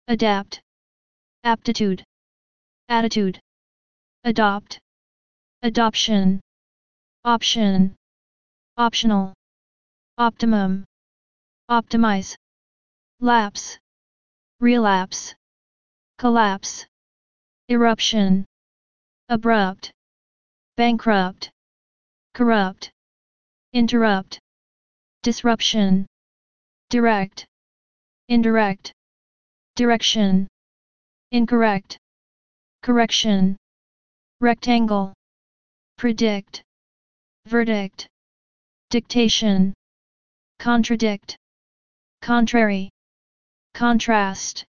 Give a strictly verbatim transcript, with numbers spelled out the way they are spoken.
adapt, aptitude, attitude, adopt, adoption, option, optional, optimum, optimize, lapse, relapse, collapse, eruption, abrupt, bankrupt, corrupt, interrupt, disruption, direct, indirect, direction, incorrect, correction, rectangle, predict, verdict, dictation, contradict, contrary, contrast,